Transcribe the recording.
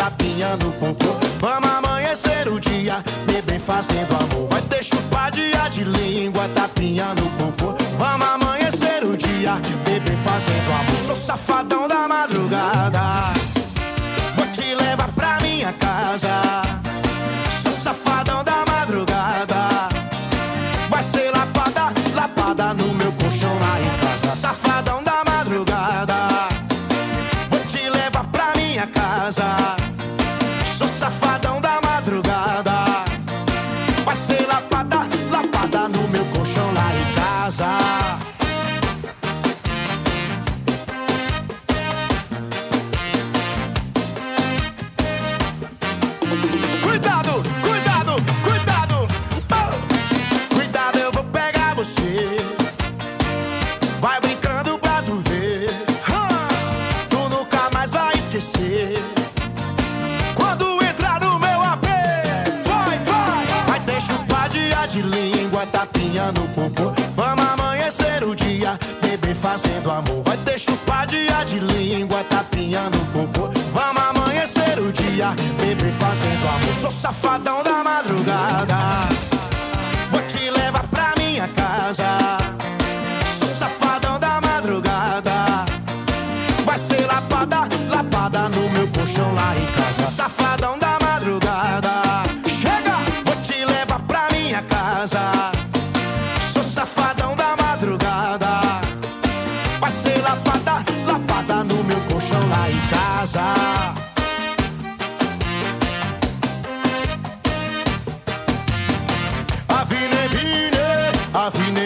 tapinha no popô. Vamos amanhecer o dia, bebê fazendo amor. Vai ter chupadinha de língua, tapinha no popô. Vamos amanhecer o dia, bebê fazendo amor. Sou safadão da madrugada, vou te levar pra minha casa. Sou safadão da madrugada, vai ser lapada, lapada no meu colchão lá em casa. Safadão da madrugada, vou te levar pra minha casa. Sou safadão da madrugada, vai ser lapada, lapada no meu colchão lá em casa. Cuidado, cuidado, cuidado, oh. Cuidado, eu vou pegar você. Vai brincando pra tu ver, tu nunca mais vai esquecer. Quando entrar no meu AP, vai, vai. Vai ter chupadinha de língua, tapinha no popô. Vamos amanhecer o dia, bebê fazendo amor. Vai ter chupadinha de língua, tapinha no popô. Vamos amanhecer o dia, bebê fazendo amor. Sou safadão da madrugada, vou te levar pra minha casa. Sou safadão da madrugada, vai ser lapada, lapada no meu colchão lá em casa. Safadão da madrugada, chega, vou te levar pra minha casa. Sou safadão da madrugada, vai ser lapada, lapada no meu colchão lá em casa. Avine, vine, avine.